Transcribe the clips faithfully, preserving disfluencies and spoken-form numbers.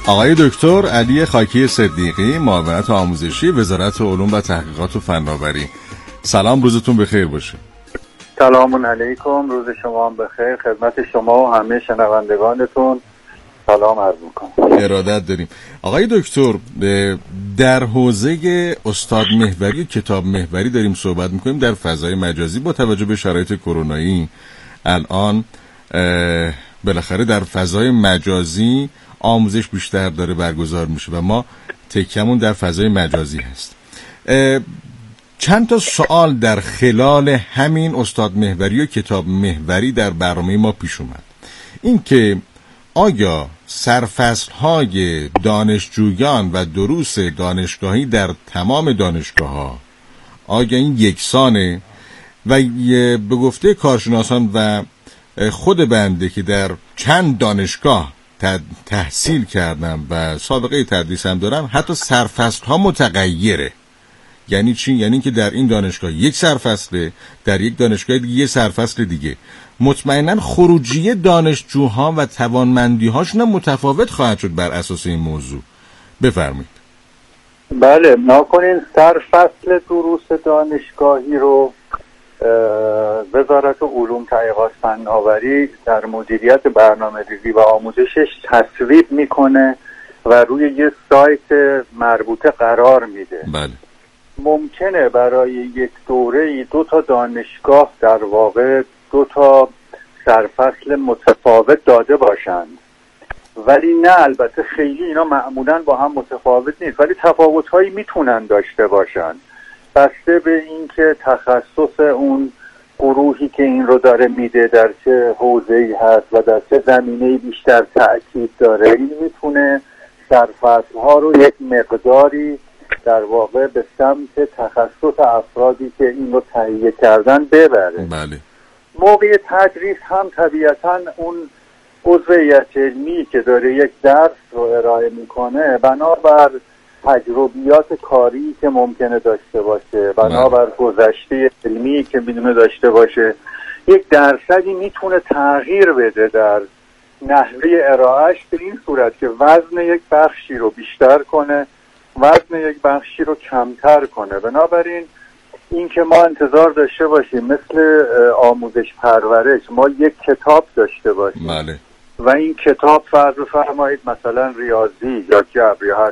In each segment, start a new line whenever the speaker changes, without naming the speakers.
آقای دکتر علی خاکی صدیقی، معاونت آموزشی وزارت علوم و تحقیقات و فناوری. سلام، روزتون بخیر باشه.
سلام علیکم، روز شما هم بخیر. خدمت شما و همه شنوندگانتون سلام عرض میکنم.
ارادت داریم. آقای دکتر، در حوزه استاد محوری کتاب محوری داریم صحبت میکنیم در فضای مجازی. با توجه به شرایط کرونایی الان بالاخره در فضای مجازی آموزش بیشتر داره برگزار میشه و ما تکمون در فضای مجازی هست. چند تا سوال در خلال همین استاد محوری و کتاب محوری در برنامه ما پیش اومد. این که آیا سرفصل‌های دانشجویان و دروس دانشگاهی در تمام دانشگاه‌ها آیا این یکسانه و به گفته کارشناسان و خود بنده که در چند دانشگاه تحصیل کردم و سابقه تدریس هم دارم، حتی سرفصل‌ها متغیره. یعنی چی؟ یعنی که در این دانشگاه یک سرفصله، در یک دانشگاه دیگه یک سرفصل دیگه. مطمئناً خروجی دانشجوها و توانمندی‌هاشون متفاوت خواهد شد بر اساس این موضوع. بفرمایید.
بله، ناکنین سرفصل دروس دانشگاهی رو وزارت علوم تحقیقات فناوری در مدیریت برنامه‌ریزی و آموزشش تصویب میکنه و روی یه سایت مربوطه قرار میده.
بله.
ممکنه برای یک دوره دو تا دانشگاه در واقع دو تا سرفصل متفاوت داده باشند، ولی نه، البته خیلی اینا معمولاً با هم متفاوت نیست، ولی تفاوت‌هایی میتونن داشته باشند بسته به اینکه تخصص اون گروهی که این رو داره میده در چه حوزه‌ای هست و در چه زمینه‌ای بیشتر تأکید داره. این میتونه سرفصل‌ها رو یک مقداری در واقع به سمت تخصص افرادی که این رو تهیه کردن ببره.
بله.
موقع تدریس هم طبیعتاً اون عضو هیئت علمی که داره یک درس رو ارائه میکنه بنابر تجربیات کاری که ممکنه داشته باشه، بنابر گذشته علمی که میدونه داشته باشه، یک درصدی میتونه تغییر بده در نحوه ارائهش به این صورت که وزن یک بخشی رو بیشتر کنه، وزن یک بخشی رو کمتر کنه. بنابراین این که ما انتظار داشته باشیم مثل آموزش پرورش ما یک کتاب داشته باشیم،
بله.
و این کتاب فرض بفرمایید مثلا ریاضی یا جبر یا هر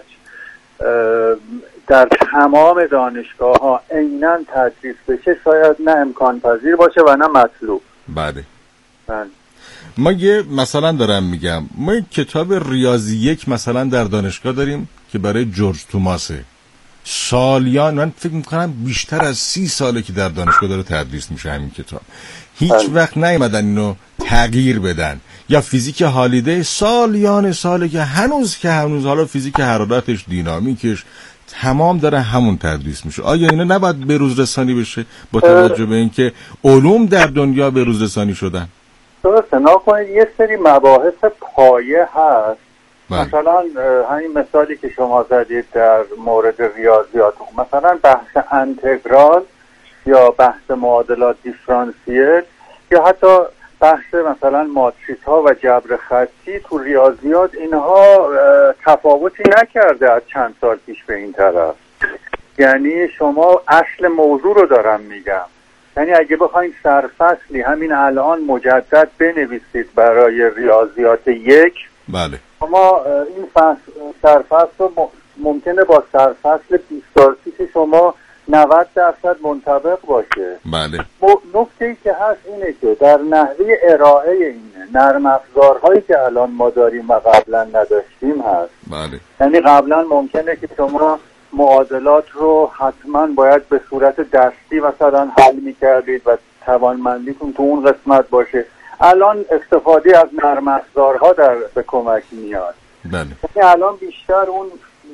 در تمام دانشگاه ها عیناً تدریس بشه، شاید نه امکان پذیر باشه و نه مطلوب.
بله.
بله.
ما یه مثلا دارم میگم، ما یک کتاب ریاضی یک مثلا در دانشگاه داریم که برای جورج توماسه. سالیان، من فکر میکنم بیشتر از سی ساله که در دانشگاه داره تدریس میشه همین کتاب. هیچ وقت نیومدن اینو تغییر بدن. یا فیزیک هالیدی سالیان ساله که هنوز که هنوز حالا فیزیک حرارتش، دینامیکش تمام داره همون تدریس میشه. آیا اینا نباید به روز رسانی بشه با توجه به اینکه علوم در دنیا به روز رسانی شدن؟
درسته. ناکنید یه سری مباحث پایه هست. بله. مثلا همین مثالی که شما زدید در مورد ریاضیات، مثلا بحث انتگرال یا بحث معادلات دیفرانسیل یا حتی بحث مثلا ماتریس ها و جبر خطی تو ریاضیات، اینها تفاوتی نکرده از چند سال پیش به این طرف. یعنی شما اصل موضوع رو دارم میگم. یعنی اگه بخواید سرفصلی همین الان مجدد بنویسید برای ریاضیات یک،
بله،
شما این سرفصل رو ممکنه با سرفصل بیست سال پیش شما نود درصد منطبق باشه.
بله.
نکته‌ای که هست اینه که در نحوه ارائه اینه نرم افزارهایی که الان ما داریم و قبلا نداشتیم هست.
بله.
یعنی قبلا ممکنه که شما معادلات رو حتما باید به صورت دستی مثلا حل می‌کردید و توانمندیتون تو اون قسمت باشه. الان استفاده از نرم افزارها در به کمک میاد.
بله.
یعنی الان بیشتر اون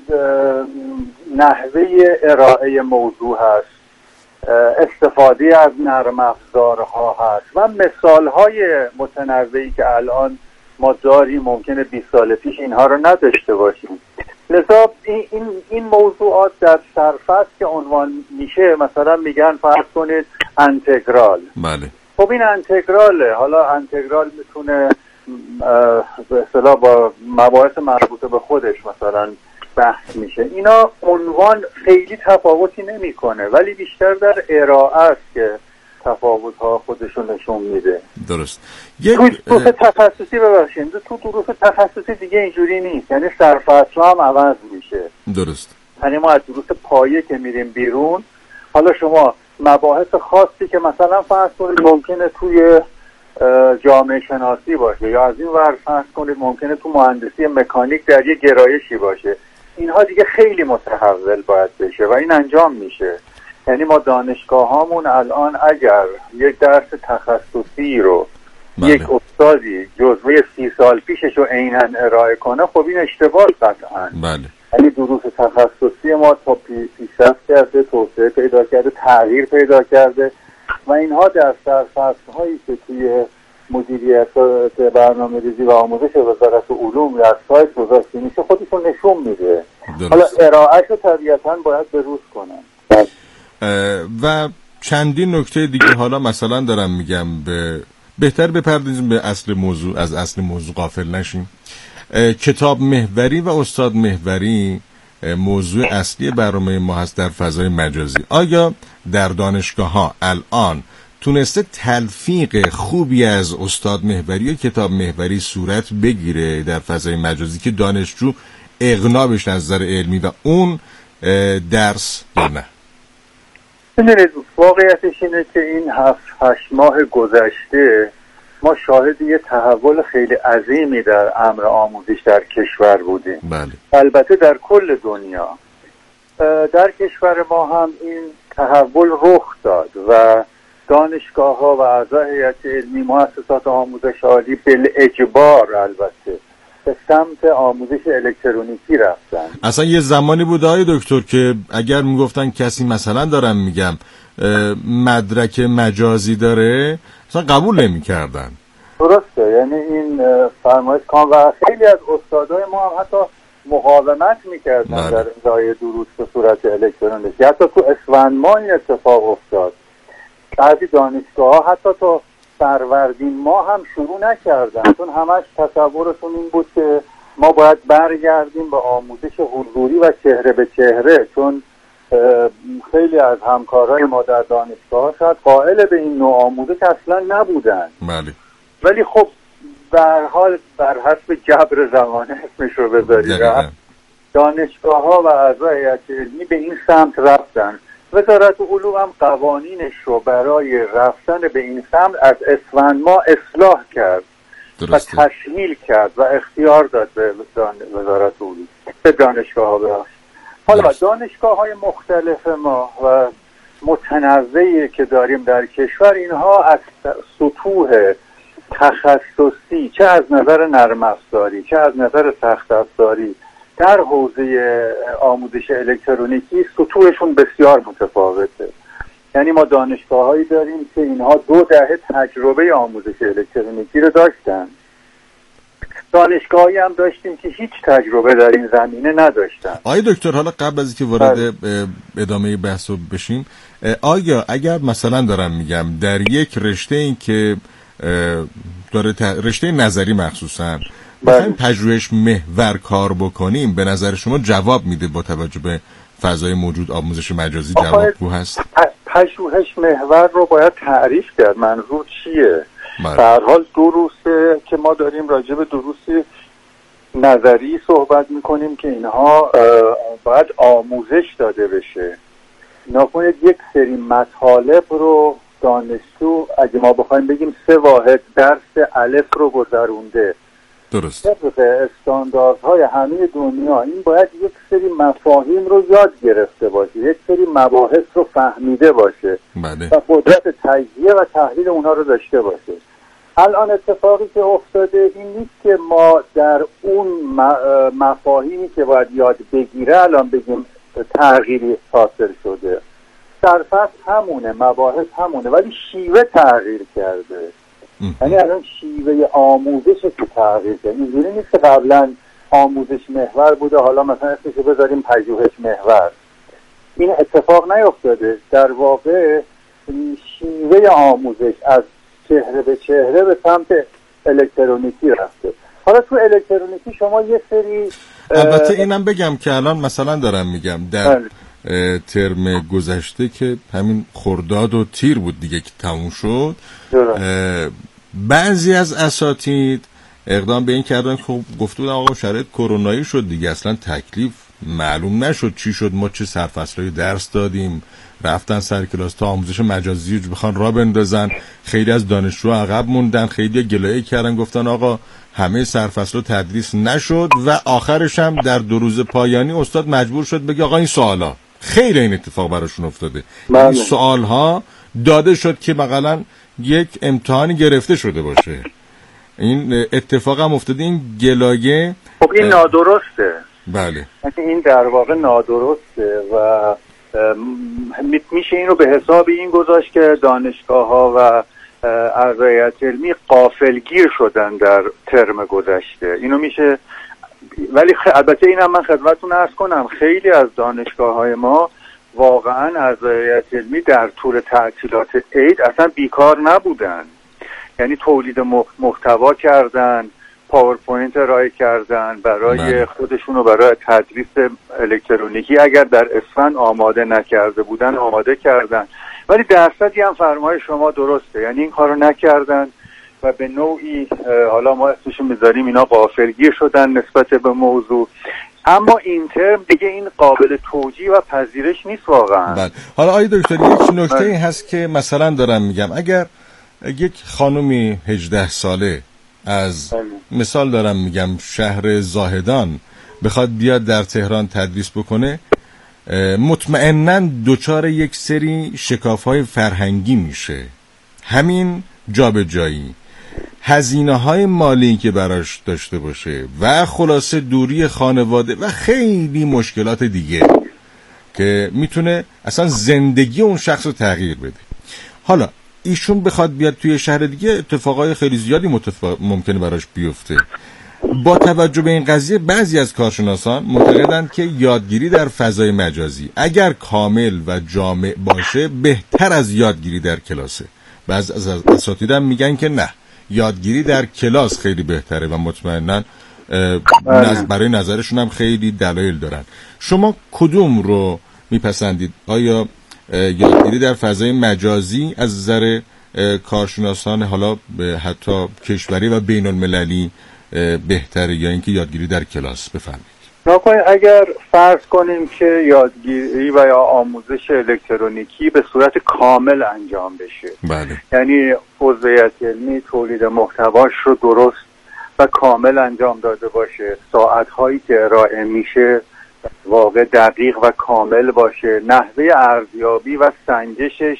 نحوه ارائه موضوع هست، استفاده از نرم افزارها هست و مثالهای متنوعی که الان ما داریم ممکنه بیست سال پیش اینها رو نداشته باشیم. لذا این, این, این موضوعات در سرفصل که عنوان میشه مثلا میگن فرض کنید انتگرال.
بله.
خب این انتگراله. حالا انتگرال میتونه به اصطلاح با مباحث مربوط به خودش مثلا بحث میشه. اینا عنوان خیلی تفاوتی نمیکنه، ولی بیشتر در ارائه است که تفاوت‌ها خودشون نشون میده.
درست.
یک دروس تخصصی ببخشید تو دروس تخصصی دیگه اینجوری نیست، یعنی سرفصل هم عوض میشه.
درست.
یعنی ما از دروس پایه که میریم بیرون، حالا شما مباحث خاصی که مثلا فرض کنید ممکنه توی جامعه شناسی باشه یا از این ور فرض کنید ممکنه تو مهندسی مکانیک در یه گرایشی باشه، اینها دیگه خیلی متحول باید بشه و این انجام میشه. یعنی ما دانشگاه هامون الان اگر یک درس تخصصی رو بله. یک استادی جزوه سی سال پیشش رو عیناً ارائه کنه، خب این اشتباه قطعاً.
بله.
یعنی دروس تخصصی ما تا پیشرفت کرده، توسعه پیدا کرده، تغییر پیدا کرده و اینها در سرفصل هایی که توی مدیریت برنامه‌ریزی و آموزش وزارت علوم یا سایت گذاشته میشه خودشون نشون میده. حالا ارائه‌شو طبیعتاً باید بروز کنن.
و چندین نکته دیگه حالا مثلا دارم میگم به بهتر بپردازیم به اصل موضوع، از اصل موضوع غافل نشیم. کتاب محوری و استاد محوری موضوع اصلی برنامه ما هست در فضای مجازی. آیا در دانشگاه ها الان تونسته تلفیق خوبی از استاد محوری و کتاب محوری صورت بگیره در فضای مجازی که دانشجو اقناع بشه از نظر علمی و اون درس یا نه؟
ببینید واقعیتش اینه که این هفت هشت ماه گذشته ما شاهد یه تحول خیلی عظیمی در امر آموزش در کشور بودیم.
بله.
البته در کل دنیا. در کشور ما هم این تحول رخ داد و دانشگاه ها و اعضای هیئت علمی مؤسسات آموزش عالی بالاجبار البته به سمت آموزش الکترونیکی رفتن.
اصلا یه زمانی بود آقای دکتر که اگر میگفتن کسی مثلا دارم میگم مدرک مجازی داره اصلا قبول نمی‌کردن.
درسته، یعنی این فرمایش کام و خیلی از استادای ما هم حتی مقاومت میکردن در ادای دروس به صورت الکترونیکی. حتی تو اسفند ماه این اتفاق افتاد. بعضی دانشگاه ها حتی تو فروردین ماه هم شروع نکردن، چون همش تصورشون این بود که ما باید برگردیم به آموزش حضوری و چهره به چهره، چون خیلی از همکارای ما در دانشگاه شاید قائل به این نوع آموزش اصلا نبودن.
بله.
ولی خب به هر حال بر حسب جبر زمانه اسمش رو بذارید دانشگاه ها و اعضای هیئت علمی به این سمت رفتن. وزارت علوم هم قوانینش رو برای رفتن به این سمت از اسفند ماه اصلاح کرد درسته. و تسهیل کرد و اختیار داد به وزارت علوم به دانشگاه ها براشت. حالا دانشگاه های مختلف ما و متنوعی که داریم در کشور، اینها از سطوح تخصصی چه از نظر نرم افزاری چه از نظر سخت افزاری در حوزه آموزش الکترونیکی سطوحشون بسیار متفاوته. یعنی ما دانشگاه هایی داریم که اینها دو دهه تجربه آموزش الکترونیکی رو داشتن، دانشگاهی هم داشتیم که هیچ تجربه در این زمینه نداشتن.
آیا دکتر حالا قبل از اینکه وارد ادامه بحث بشیم، آیا اگر مثلا دارم میگم در یک رشته این که داره رشته نظری مخصوصا بخوایم پژوهش محور کار بکنیم، به نظر شما جواب میده با توجه به فضای موجود آموزش مجازی جوابگو هست؟
پژوهش محور رو باید تعریف کرد، منظور چیه؟ به هر حال دروسه که ما داریم راجع به دروس نظری صحبت میکنیم که اینها باید آموزش داده بشه. نکنید یک سری مطالب رو دانشجو اگه ما بخوایم بگیم سه واحد درس الف رو گذرونده،
درست،
طبق استانداردهای همه دنیا این باید یک سری مفاهیم رو یاد گرفته باشه، یک سری مباحث رو فهمیده باشه
بله.
و قدرت تجزیه و تحلیل اونها رو داشته باشه. الان اتفاقی که افتاده این نیست که ما در اون مفاهیمی که باید یاد بگیره الان بگیم تغییری حاصل شده. سرفصل همونه، مباحث همونه، ولی شیوه تغییر کرده. یعنی الان شیوه آموزش که تغییر کرده. اینجوری نیست که قبلا آموزش محور بوده حالا مثلا اسمشو بذاریم پژوهش محور. این اتفاق نیفتاده. در واقع شیوه آموزش از چهره به چهره به سمت الکترونیکی رفته. حالا تو الکترونیکی شما یه سری
البته اینم بگم که الان مثلا دارم میگم در ترم گذشته که همین خرداد و تیر بود دیگه که تموم شد، بعضی از اساتید اقدام به این کردن که گفته بودن آقا شرایط کرونایی شد دیگه، اصلا تکلیف معلوم نشد چی شد، ما چه سرفصلای درس دادیم، رفتن سر کلاس تا آموزش مجازی رو بخوان راه بندازن. خیلی از دانشجو عقب موندن، خیلی گلایه کردن، گفتن آقا همه سرفصل تدریس نشد و آخرش هم در دو روز پایانی استاد مجبور شد بگه آقا این سوالا. خیلی این اتفاق براشون افتاده. این سوال ها داده شد که مثلا یک امتحانی گرفته شده باشه. این اتفاق هم افتاده. این گلایه
خب این نادرسته.
بله
این در واقع نادرسته و میشه این رو به حساب این گذاشت که دانشگاه ها و ارضیات علمی غافلگیر شدن در ترم گذشته. اینو میشه، ولی خ... البته اینم من خدمتتون عرض کنم خیلی از دانشگاه های ما واقعا ارضیات علمی در طول تعطیلات عید اصلا بیکار نبودن، یعنی تولید محتوا کردن، پاورپوینت ارائه کردن برای من. خودشون و برای تدریس الکترونیکی اگر در اسفند آماده نکرده بودن آماده کردن. ولی درصدی هم فرمای شما درسته، یعنی این کارو نکردن و به نوعی حالا ما اسمشو میذاریم اینا غافلگیر شدن نسبت به موضوع. اما این ترم دیگه این قابل توجیه و پذیرش نیست واقعا.
بله. حالا آقای دکتر یک نکته این هست که مثلا دارم میگم اگر یک خانومی هجده ساله از مثال دارم میگم شهر زاهدان بخواد بیاد در تهران تدریس بکنه، مطمئناً دوچار یک سری شکاف‌های فرهنگی میشه. همین جابجایی، هزینه‌های مالی که براش داشته باشه و خلاصه دوری خانواده و خیلی مشکلات دیگه که میتونه اصلا زندگی اون شخص رو تغییر بده. حالا ایشون بخواد بیاد توی شهر دیگه اتفاقای خیلی زیادی متفا... ممکنه براش بیفته. با توجه به این قضیه بعضی از کارشناسان معتقدند که یادگیری در فضای مجازی اگر کامل و جامع باشه بهتر از یادگیری در کلاسه. بعضی از اساتیدم میگن که نه، یادگیری در کلاس خیلی بهتره و مطمئناً نظر برای نظرشون هم خیلی دلایل دارن. شما کدوم رو میپسندید؟ آیا یادگیری در فضای مجازی از نظر کارشناسان حالا حتی کشوری و بین المللی بهتره یا اینکه یادگیری در کلاس؟ بفرمایید.
نکنید اگر فرض کنیم که یادگیری و یا آموزش الکترونیکی به صورت کامل انجام بشه،
بله.
یعنی عضویت علمی تولید محتواش رو درست و کامل انجام داده باشه، ساعت‌هایی که ارائه میشه واقع دقیق و کامل باشه، نحوه ارزیابی و سنجشش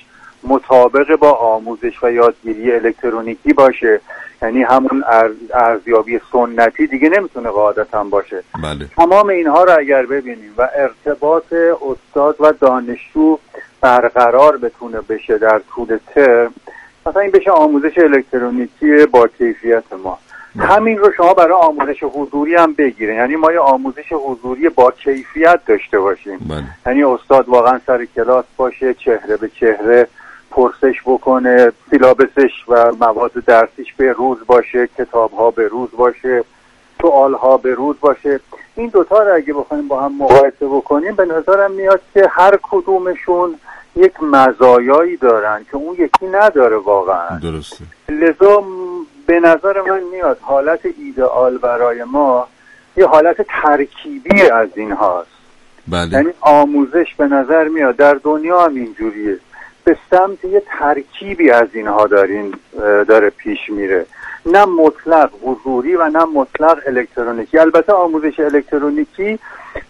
مطابق با آموزش و یادگیری الکترونیکی باشه، یعنی همون ارزیابی سنتی دیگه نمیتونه قاعدتاً باشه.
بله.
تمام اینها رو اگر ببینیم و ارتباط استاد و دانشجو برقرار بتونه بشه در طول ترم، مثلا این بشه آموزش الکترونیکی با کیفیت ما. همین رو شما برای آموزش حضوری هم بگیرین، یعنی ما یه آموزش حضوری با کیفیت داشته باشیم.
بله.
یعنی استاد واقعا سر کلاس باشه، چهره به چهره پرسش بکنه، سیلابسش و مواد درسیش به روز باشه، کتاب‌ها به روز باشه، سوال‌ها به روز باشه. این دوتا رو اگه بخوایم با هم مقایسه بکنیم به نظرم میاد که هر کدومشون یک مزایایی دارن که اون یکی نداره واقعا.
درسته.
لذا به نظر من میاد حالت ایدئال برای ما یه حالت ترکیبی از این هاست.
بله.
یعنی آموزش به نظر میاد در دنیا هم اینجوریه، به سمت یه ترکیبی از اینها دارین داره پیش میره، نه مطلق حضوری و نه مطلق الکترونیکی. البته آموزش الکترونیکی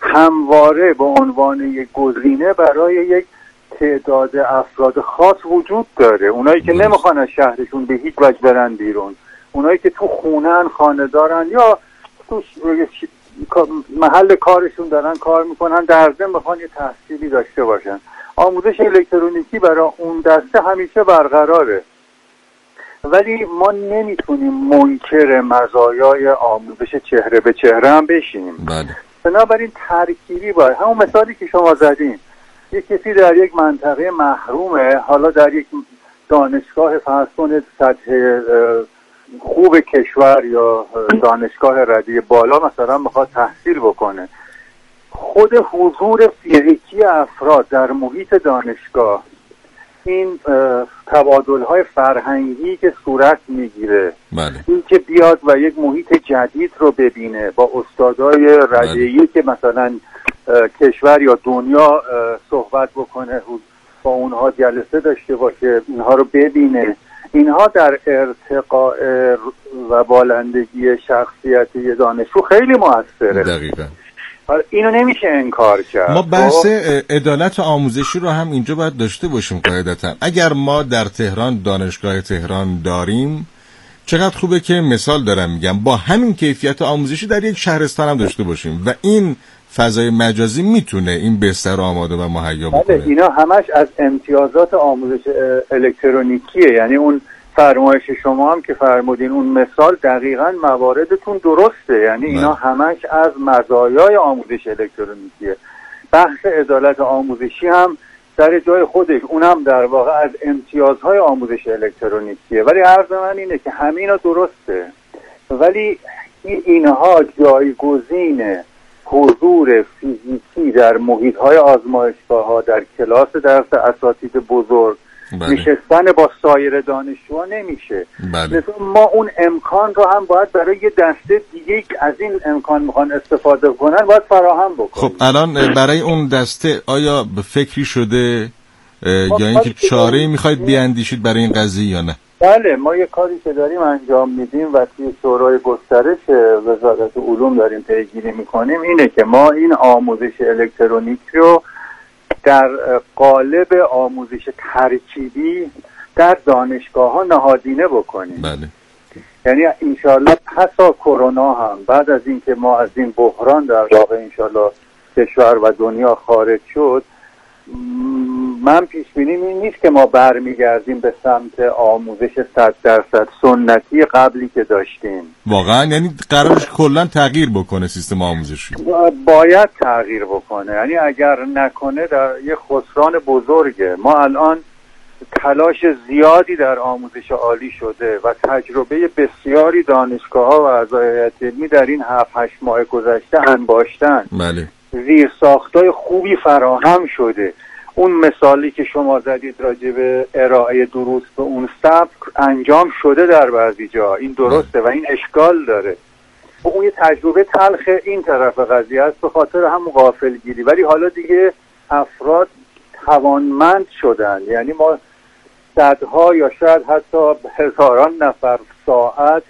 همواره به عنوان یک گزینه برای یک تعداد افراد خاص وجود داره، اونایی که نمیخوان از شهرشون به هیچ وجه برن بیرون، اونایی که تو خونهن، خانه دارن یا تو محل کارشون دارن کار میکنن، در ضمن بخوان یه تحصیلی داشته باشن. آموزش الکترونیکی برای اون دسته همیشه برقراره، ولی ما نمیتونیم منکر مزایای آموزش چهره به چهره هم بشیم.
بله.
بنابراین ترکیبی باید، همون مثالی که شما زدین، یک کسی در یک منطقه محرومه، حالا در یک دانشگاه فرض کنید سطح خوب کشور یا دانشگاه رده بالا مثلا میخواد تحصیل بکنه، خود حضور فیزیکی افراد در محیط دانشگاه، این تبادل‌های فرهنگی که صورت میگیره،
بله.
این که بیاد و یک محیط جدید رو ببینه با استادای رجعی که مثلا کشور یا دنیا صحبت بکنه، با اونها جلسه داشته باشه، اینها رو ببینه، اینها در ارتقاء و بالندگی شخصیت یه دانشجو خیلی موثره.
دقیقاً.
اینو نمیشه انکار کرد.
ما بحث عدالت آموزشی رو هم اینجا باید داشته باشیم قاعدتاً. اگر ما در تهران دانشگاه تهران داریم، چقدر خوبه که مثال دارم میگم با همین کیفیت آموزشی در یک شهرستان هم داشته باشیم و این فضای مجازی میتونه این بستر آماده و مهیا بکنه.
اینا همش از امتیازات آموزش الکترونیکیه، یعنی اون فرمایش شما هم که فرمودین اون مثال دقیقاً مواردتون درسته، یعنی اینا همش از مزایای آموزش الکترونیکیه. بحث عدالت آموزشی هم در جای خودش، اونم در واقع از امتیازهای آموزش الکترونیکیه، ولی عرض من اینه که همینا درسته، ولی اینها جایگزین حضور فیزیکی در محیط‌های آزمایشگاه‌ها، در کلاس درس اساتید بزرگ، بله. نشستن با سایر دانشجوها نمیشه.
بله.
ما اون امکان رو هم باید برای یه دسته دیگه از این امکان میخوان استفاده کنن باید فراهم بکنیم.
خب الان برای اون دسته آیا به فکری شده یا اینکه چاره‌ای میخواید بیاندیشید برای این قضیه یا نه؟
بله، ما یه کاری که داریم انجام میدیم و توی شورای گسترش وزارت علوم داریم پیگیری میکنیم اینه که ما این آموزش الکترونیک رو در قالب آموزش ترکیبی در دانشگاه ها نهادینه بکنیم.
بله.
یعنی انشالله پسا کرونا هم بعد از اینکه ما از این بحران در واقع انشالله کشور و دنیا خارج شد، من پیش بینیم این نیست که ما برمیگردیم به سمت آموزش صد درصد سنتی قبلی که داشتیم.
واقعا یعنی قرارش کلا تغییر بکنه سیستم آموزشی؟
باید تغییر بکنه، یعنی اگر نکنه در یه خسران بزرگه. ما الان تلاش زیادی در آموزش عالی شده و تجربه بسیاری دانشگاه‌ها و اعضای هیئت علمی در این هفت هشت ماه گذشته انباشتن.
بله.
زیرساختای خوبی فراهم شده. اون مثالی که شما زدید راجع به ارائه دروس به اون سبک انجام شده در بعضی جا، این درسته و این اشکال داره. اون یه تجربه تلخ این طرف قضیه است به خاطر هم غافلگیری، ولی حالا دیگه افراد توانمند شدن، یعنی ما صدها یا شاید حتی هزاران نفر ساعت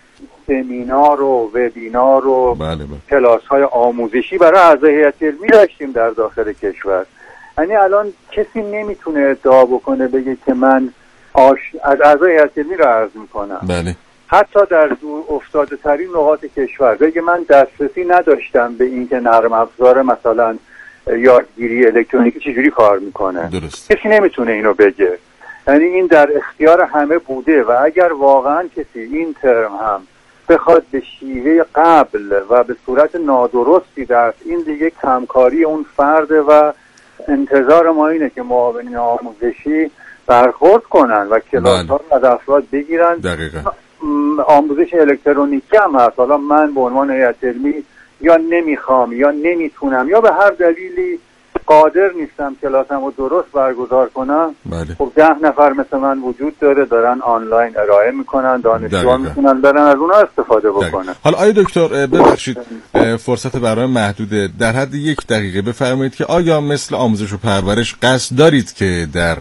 سمینار و وبینار و
بله بله.
کلاس های آموزشی برای اعضای هیئت علمی داشتیم در داخل کشور. یعنی الان کسی نمیتونه ادعا بکنه بگه که من آش... از اعضای هیئت علمی رو عرض میکنم،
بله.
حتی در دور افتاده ترین نقاط کشور بگه من دسترسی نداشتم به این که نرم افزار مثلا یادگیری الکترونیکی چجوری کار میکنه.
درست.
کسی نمیتونه اینو بگه، یعنی این در اختیار همه بوده و اگر واقعا کسی این ترم هم بخواد به شیوه قبل و به صورت نادرستی درس، این دیگه کمکاری اون فرد و انتظار ما اینه که معاونین آموزشی برخورد کنن و کلاس ها رو از افراد بگیرن.
دقیقاً.
آموزش الکترونیکی هم هست. حالا من به عنوان هیئت علمی یا نمیخوام یا نمیتونم یا به هر دلیلی قادر نیستم کلاسمو درست برگزار کنم،
بله.
خب ده نفر مثل من وجود داره دارن آنلاین ارائه میکنن، دانشجوها میتونن برن از اونها استفاده بکنن.
حالا آیا دکتر ببخشید فرصت برای محدوده، در حد یک دقیقه بفرمایید که آیا مثل آموزش و پرورش قصد دارید که در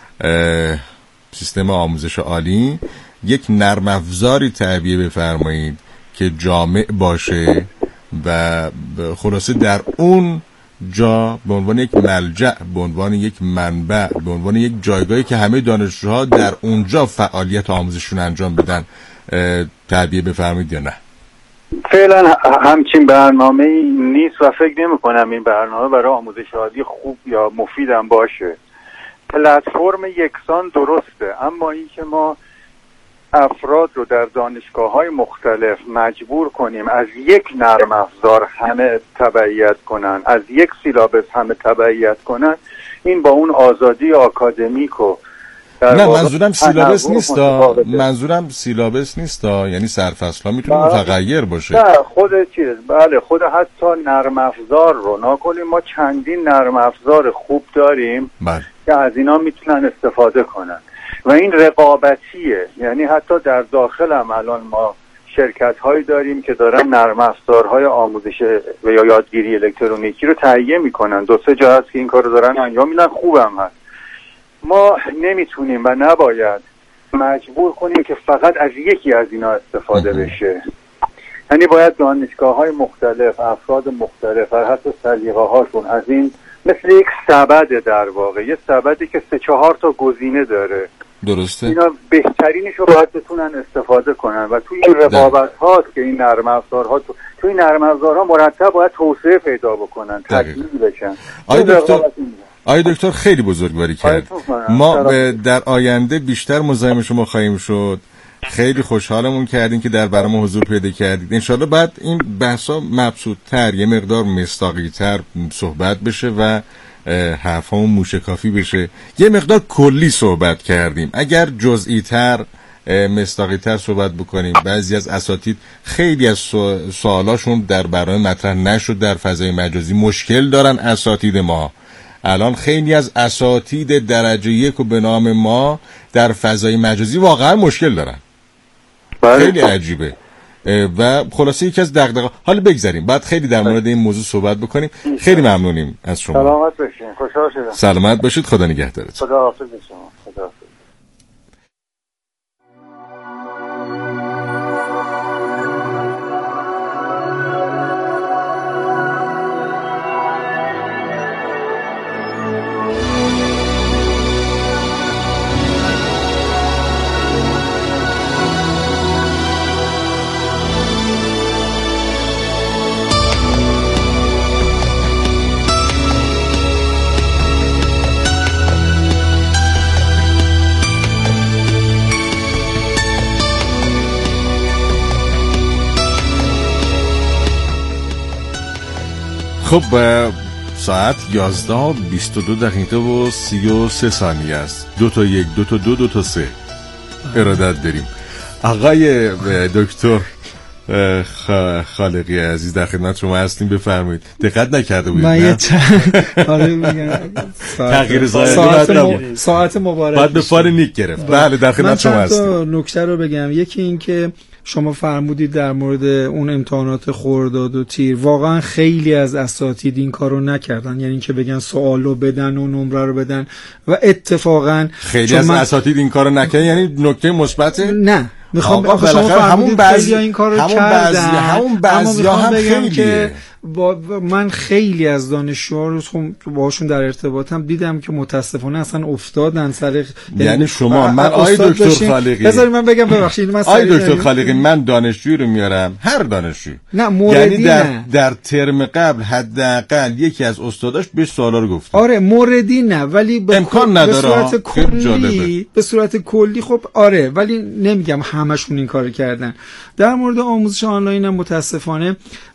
سیستم آموزش عالی یک نرم افزاری تعبیه بفرمایید که جامع باشه و خلاصه در اون جا به عنوان یک ملجأ، به عنوان یک منبع، به عنوان یک جایگاهی که همه دانشجوها در اونجا فعالیت آموزششون انجام بدن تعبیه بفرمایید یا نه؟
فعلا همچین برنامه‌ای نیست و فکر نمی‌کنم این برنامه برای آموزش عالی خوب یا مفیدم باشه. پلتفرم یکسان درسته، اما این که ما افراد رو در دانشگاه‌های مختلف مجبور کنیم از یک نرم افزار همه تبعیت کنن، از یک سیلابس همه تبعیت کنن، این با اون آزادی آکادمیک و
نه منظورم سیلابس نیست، منظورم سیلابس نیست، یعنی سرفصل ها میتونه متغیر باشه.
نه خود چیز، بله خود حتی نرم افزار رو نکنیم، ما چندین نرم افزار خوب داریم
بله.
که از اینا میتونن استفاده کنن و این رقابتیه، یعنی حتی در داخل هم الان ما شرکت هایی داریم که دارن نرم افزارهای آموزش و یا یادگیری الکترونیکی رو تهیه میکنن، دو سه جا هست که این کار رو دارن انجام میدن، خوبم هست. ما نمیتونیم و نباید مجبور کنیم که فقط از یکی از اینا استفاده بشه، یعنی باید دانشگاه های مختلف، افراد مختلف و حتی سلیقه هاشون از این مثل یک سبد در واقع، یه سبدی که سه چهار تا گزینه داره،
درسته،
اینا بهترینش رو باید بتونن استفاده کنن و توی این رقابت هاست که این نرم افزارها تو توی این نرم افزارها مرتب باید توسعه پیدا بکنن، تکمیل بشن.
آقای دکتر آقای دکتر خیلی بزرگواری کرد. ما در آینده بیشتر مزاحم شما خواهیم شد. خیلی خوشحالمون کردین که در برنامه حضور پیدا کردید. انشالله بعد این بحثا مبسوط‌تر، یه مقدار مصداقی‌تر صحبت بشه و حرفامون موشکافی بشه. یه مقدار کلی صحبت کردیم، اگر جزئی‌تر مصداقی‌تر صحبت بکنیم. بعضی از اساتید خیلی از سوالاشون در برنامه مطرح نشد در فضای مجازی، مشکل دارن اساتید ما. الان خیلی از اساتید درجه یک و به نام ما در فضای مجازی واقعا مشکل دارن. بله. خیلی عجیبه و خلاصه یکی از دغدغه. حالا بگذاریم بعد خیلی در مورد این موضوع صحبت بکنیم. خیلی ممنونیم از شما.
سلامت باشین. خوشحال شدم.
سلامت باشید. خدا نگهدارتون.
خدا حافظ شما. خدا حافظ.
خب ساعت یازده و بیست و دو دقیقه و سی و سه ثانیه است. دو تا یک، دو تا دو، دو تا سه ارادت داریم. آقای دکتر خالقی عزیز در خدمت شما هستیم، بفرمایید. دقت نکرده بودید؟
من یه چند آره میگم
تغییر
ساعت م... ساعت مبارک
بعد به فار نیک گرفت. بله در خدمت شما هستیم.
من چند تا نکته رو بگم. یکی این که شما فرمودید در مورد اون امتحانات خرداد و تیر، واقعا خیلی از اساتید این کارو نکردن، یعنی که بگن سوالو بدن و نمره رو بدن و اتفاقا
خیلی از اساتید این کارو نکردن، یعنی نکته مثبت
نه میخوام آقا شما
همون بعضی
این کارو
همون
کردن،
همون بعضیا هم خیلیه
که با من خیلی از دانشجوها رو باهاشون در ارتباطم دیدم که متاسفانه اصلا افتادن سر،
یعنی شما من آی دکتر خالقی
بذارید من بگم ببخشید من
آی دکتر خالقی من دانشجویی رو میارم، هر دانشجو
نه موردی
یعنی در
نه.
در ترم قبل حداقل یکی از استاداش به سوالا رو گفت.
آره موردی نه، ولی به
امکان نداره.
به صورت کلی به صورت کلی خب آره، ولی نمیگم همشون این کارو کردن. در مورد آموزش آنلاین هم متاسفانه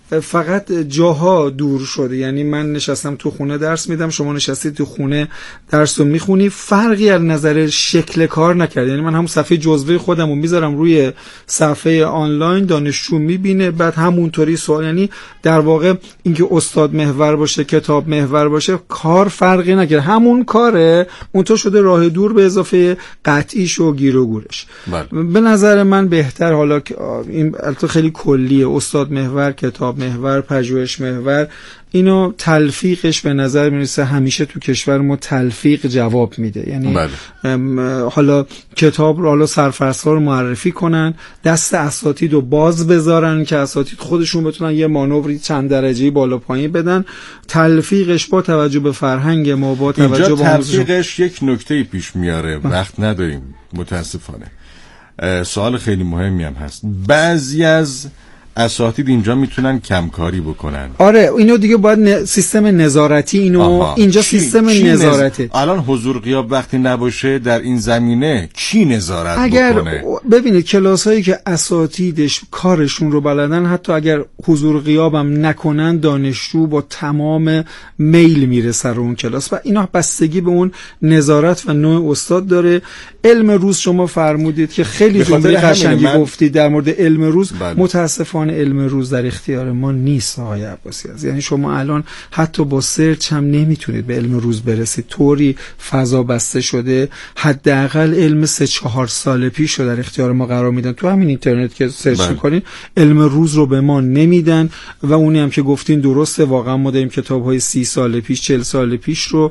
فقط جاها دور شده، یعنی من نشستم تو خونه درس میدم، شما نشستید تو خونه درس رو میخونی، فرقی از نظر شکل کار نکرد. یعنی من همون صفحه جزوه خودم رو میذارم روی صفحه آنلاین، دانشجو میبینه، بعد همونطوری سوال، یعنی در واقع اینکه استاد محور باشه کتاب محور باشه کار فرقی نکرد، همون کاره، اون تو شده راه دور به اضافه قطعیش و گیر و گورش.
بله.
به نظر من بهتر، حالا این البته خیلی کلیه، استاد محور، کتاب محور، پژوهش محور، اینو تلفیقش به نظر میرسه همیشه تو کشور ما تلفیق جواب میده. یعنی بله. حالا کتاب رو حالا سرفصل‌ها رو معرفی کنن، دست اساتید رو باز بذارن که اساتید خودشون بتونن یه مانوری چند درجه‌ای بالا پایین بدن. تلفیقش با توجه به فرهنگ ما، با توجه به
تلفیقش یک نکته پیش میاره، وقت نداریم متاسفانه. سوال خیلی مهمی هم هست. بعضی از اساتید اینجا میتونن کمکاری بکنن.
آره اینو دیگه باید ن... سیستم نظارتی اینو آها. اینجا چی؟ سیستم چی نظارتی.
الان حضور غیاب وقتی نباشه در این زمینه کی نظارت
اگر
بکنه؟
ببینید کلاسایی که اساتیدش کارشون رو بلدن، حتی اگر حضور غیابم نکنن، دانشجو با تمام میل میره سر اون کلاس و اینا بستگی به اون نظارت و نوع استاد داره. علم روز شما فرمودید که خیلی جمله قشنگی من... گفتید در مورد علم روز. بله. متاسفانه علم روز در اختیار ما نیست آقای عباسی عزیز. یعنی شما الان حتی با سرچ هم نمیتونید به علم روز برسید، طوری فضا بسته شده. حداقل علم سه چهار سال پیش رو در اختیار ما قرار میدن. تو همین اینترنت که سرچ بله. میکنین علم روز رو به ما نمیدن و اونی هم که گفتین درسته، واقعا ما داریم کتاب‌های سی سال پیش چهل سال پیش رو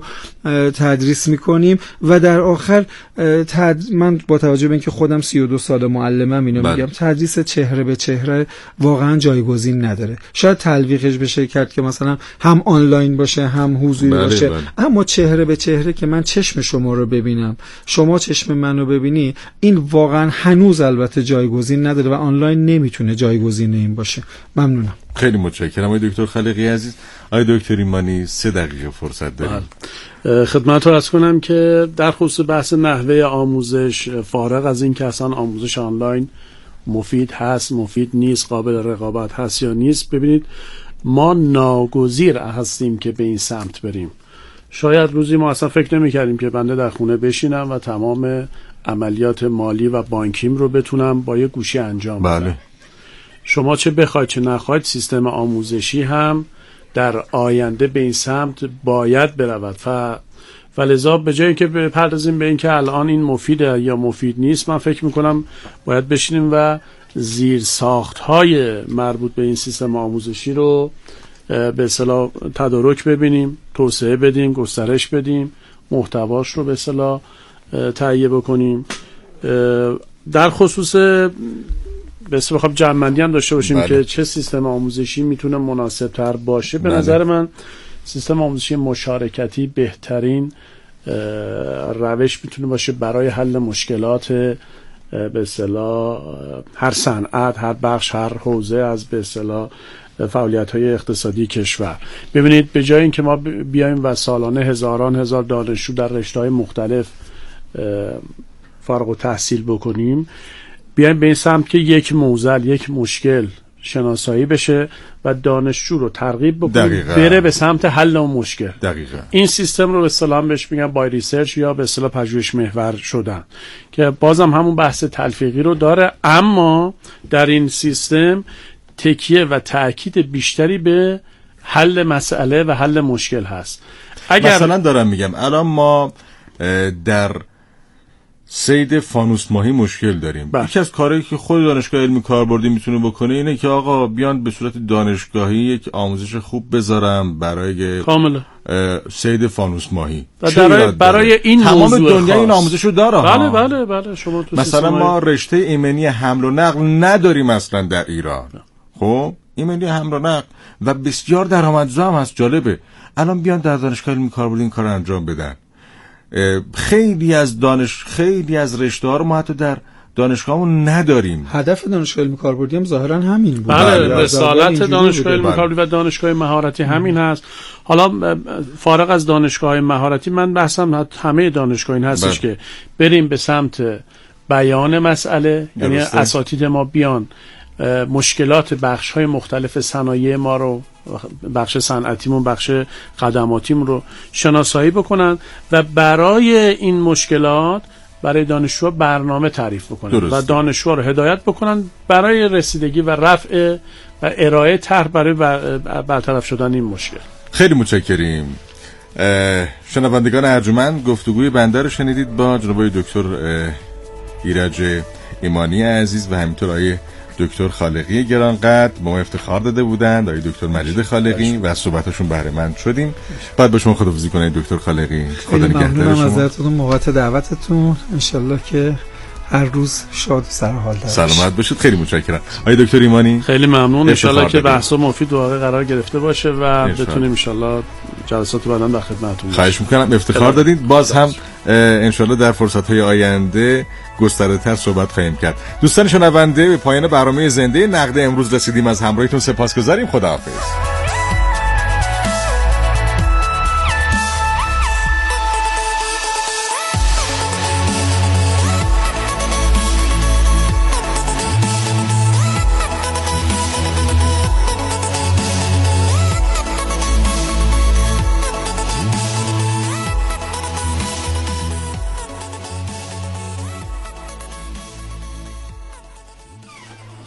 تدریس میکنیم و در آخر تد... من با توجه به اینکه خودم سی و دو سال معلمم اینو بله. میگم تدریس چهره به چهره واقعا جایگزین نداره. شاید تلویحش بشه کرد که مثلا هم آنلاین باشه هم حضوری بله باشه بله. اما چهره به چهره که من چشم شما رو ببینم شما چشم منو ببینی، این واقعا هنوز البته جایگزین نداره و آنلاین نمیتونه جایگزین این باشه. ممنونم.
خیلی متشکرم آقای دکتر خالقی عزیز. آقای دکتر ایمانی سه دقیقه فرصت داریم.
خدمت رو عرض کنم که در خصوص بحث نحوه آموزش، فارغ از این که اصلا آموزش آنلاین مفید هست مفید نیست، قابل رقابت هست یا نیست، ببینید ما ناگزیر هستیم که به این سمت بریم. شاید روزی ما اصلا فکر نمی کردیم که بنده در خونه بشینم و تمام عملیات مالی و بانکیم رو بتونم با یه گوشی انجام بدم. بله. شما چه بخواید چه نخواید سیستم آموزشی هم در آینده به این سمت باید برود و ولذا به جایی که بپردازیم به این که الان این مفیده یا مفید نیست، من فکر میکنم باید بشینیم و زیر ساختهای مربوط به این سیستم آموزشی رو به اصطلاح تدارک ببینیم، توسعه بدیم، گسترش بدیم، محتواش رو به اصطلاح تهیه بکنیم. در خصوص به اصطلاح خب جمع‌بندی هم داشته باشیم بله. که چه سیستم آموزشی میتونه مناسب تر باشه. به بله. نظر من سیستم آموزشی مشارکتی بهترین روش میتونه باشه برای حل مشکلات به اصطلاح هر صنعت، هر بخش، هر حوزه از به اصطلاح فعالیت‌های اقتصادی کشور. ببینید به جای اینکه ما بیایم و سالانه هزاران هزار دانشجو در رشته‌های مختلف فارغ التحصیل بکنیم، بیایم به این سمت که یک معضل، یک مشکل شناسایی بشه و دانشجو رو ترغیب بکنیم بره به سمت حل اون مشکل.
دقیقاً.
این سیستم رو به اصطلاح بهش میگن بای ریسرچ یا به اصطلاح پژوهش محور شدن که بازم همون بحث تلفیقی رو داره، اما در این سیستم تکیه و تأکید بیشتری به حل مسئله و حل مشکل هست.
اگر مثلا دارم میگم الان ما در صید فانوس ماهی مشکل داریم. بله. یکی از کارهایی که خود دانشگاه علمی کاربردی میتونه بکنه اینه که آقا بیان به صورت دانشگاهی یک آموزش خوب بذارم برای
کاملا
صید فانوس ماهی.
برای, برای این
تمام
موضوع
دنیا این آموزش رو داره.
بله بله بله. شما تو
مثلا ما رشته ایمنی حمل و نقل نداریم اصلا در ایران. خب ایمنی حمل و نقل و بسیار درآمدزا هم هست. جالبه الان بیان در دانشگاه علمی کاربردی این کارو انجام بدن. خیلی از دانش خیلی از رشته‌ها رو ما حتی در دانشگاهمون نداریم.
هدف دانشگاه علمی کاربردی هم ظاهرا همین بود.
بله، رسالت دانشگاه علمی کاربردی و دانشگاه مهارتی همین هست. حالا فارغ از دانشگاه مهارتی من بحثم همه دانشگاه این هستش بله. که بریم به سمت بیان مسئله، یعنی اساتید ما بیان مشکلات بخش‌های مختلف صنایع ما رو، بخش صنعتیمون، بخش خدماتیمون رو شناسایی بکنن و برای این مشکلات برای دانشجوها برنامه تعریف بکنن درسته. و دانشجوها رو هدایت بکنن برای رسیدگی و رفع و ارائه طرح برای برطرف شدن این مشکل.
خیلی متشکریم. شنوندگان ارجمند، گفتگوی بنده رو شنیدید با جناب دکتر ایرج ایمانی عزیز و همینطور آقای دکتر خالقی گرانقدر به ما افتخار داده بودند، آقای دکتر مجید خالقی و از صحبتشون بهره مند شدیم. بعد با شما خداحافظی کنید دکتر خالقی. خدا نگهدار شما.
ازتون موقت دعوتتون، انشالله که هر روز شاد و سرحال داشت.
سلامت باشید. خیلی متشکرم. آقای دکتر ایمانی
خیلی ممنون. انشالله که بحث مفید واقعا قرار گرفته باشه و بتونیم انشالله جلسات بعداً در خدمتتون.
خواهش میکنم، افتخار دادید. باز هم انشالله در فرصت‌های آینده گسترده‌تر صحبت خواهیم کرد. دوستان شنونده، به پایان برنامه زنده نقد امروز رسیدیم. از همراهیتون سپاسگزاریم. خداحافظ.